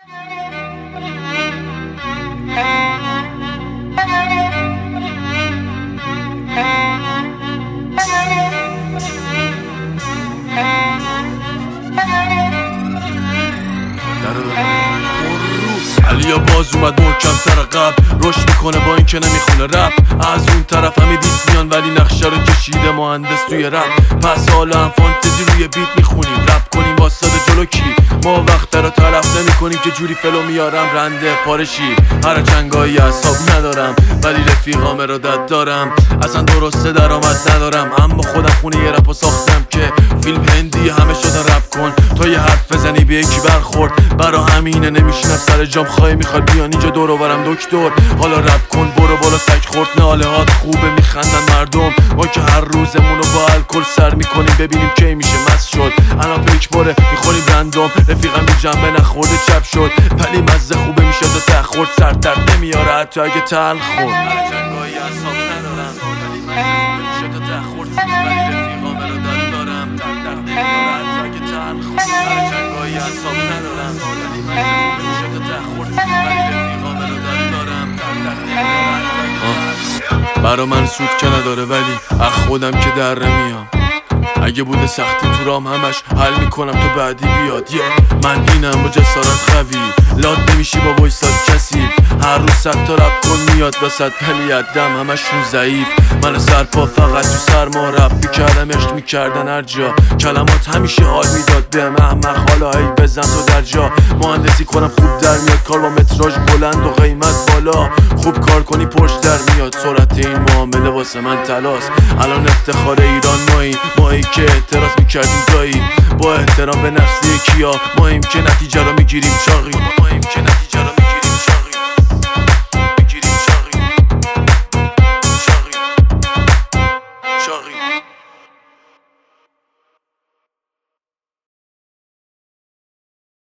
علیا باز اومد محکم تر قبل، رشد میکنه با این که نمیخونه رپ. از اون طرف همه دیس میان ولی نقشه رو کشیده مهندس توی رپ. پس حالا هم فانتزی روی بیت میخونیم، رپ کنیم واسطه جلو کی؟ ما وقت رو تلف نمی کنیم که جوری فلو میارم رنده پارشی. هر چنگایی حساب ندارم ولی رفیقام ارادت دارم. اصلا درسته درآمد ندارم اما خودم خونه یه رپو ساختم که فیلم هندی همه شدن رپ کن. تا یه حرف بزنی به یکی برخورد، برا همینه نمیشینم سر جام. خواهی میخواد بیان اینجا دور و برم دکتر. حالا رپ کن برو بالا سگ خورد، ناله هات خوبه میخندن مردم. ما که هر روزمونو با الکل سر میکنیم ببینیم کی میشه مست شد. الان پیک باره میخوریم رندوم، رفیقم به جنبه نخورده چپ شد ولی مزه خوبه میشه تا ته خورد. سر درد نمیاره حتی اگه تلخ خورد. هر جنگایی حساب ندارم ولی مزه خوبه میشه تا ته خورد. ولی رفیقام ارادت دارم، درد نمیاره حتی اگه تلخ خورد. هر جنگایی حساب ندارم ولی مزه خوبه میشه تا ته خورد. ولی رفیقام ارادت دارم، درد نمیاره حتی اگه تلخ خورد. برا من سود که نداره ولی از خودم که در نمیام. اگه بوده سختی تو رام همش حل میکنم تو بعدی بیاد. من اینم با جسارت خوی، لاد نمیشی با وایساد کسی. هر روز 100 تا رپ کن میاد وسط ولی دم همشون ضعیف. من سرپا فقط تو سرما رپ میکردم، عشق میکردن هر جا. کلمات همیشه حال میداد بهم احمق، حالا هی بزن تو در جا. مهندسی کنم خوب در میاد، کار با متراژ بلند و قیمت بالا. خوب کار کنی پشت در میاد، سرعت این معامله واسه من تلاست. الان افتخار ایران مایی که اعتراض میکردیم دایی. با احترام به نفس یکیا ماییم که نتیجه رو میگیریم چاقی.